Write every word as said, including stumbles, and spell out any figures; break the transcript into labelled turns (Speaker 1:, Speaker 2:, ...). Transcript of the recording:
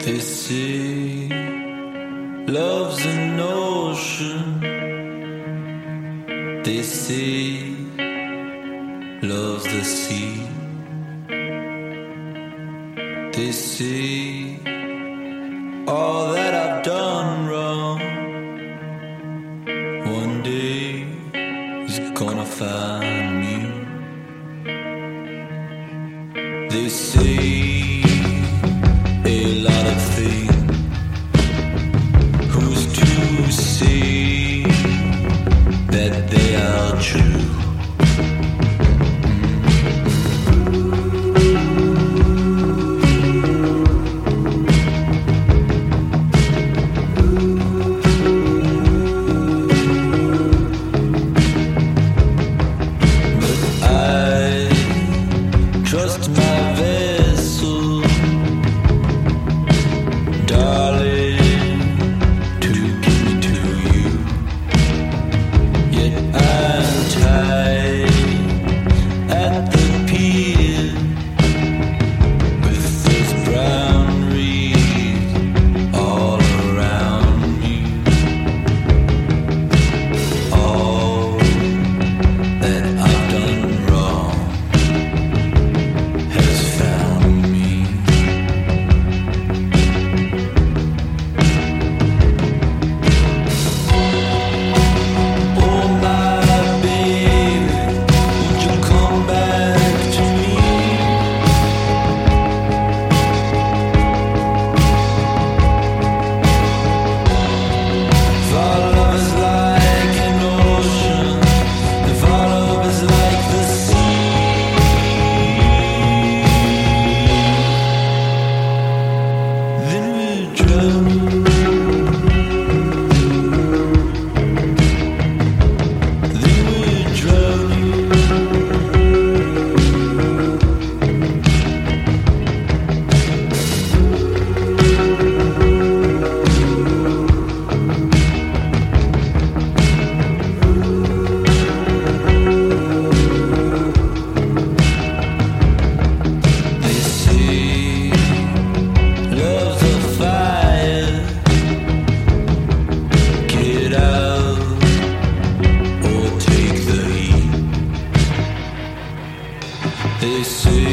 Speaker 1: They say love's an ocean. They say love's the sea. They say all that I've done wrong one day is gonna find me. They say a lot of things. Who's to say that they are true? Trust my vessel, darling, to give me to you. Yet I'm tied at the pier with those brown reeds all around me. All that I've done wrong has found me. Oh my baby, won't you come back to me? If our love is like an ocean, if our love is like the sea, then we're drowning. Then we're drowning. They say love's a fire. Get out or take the heat. They say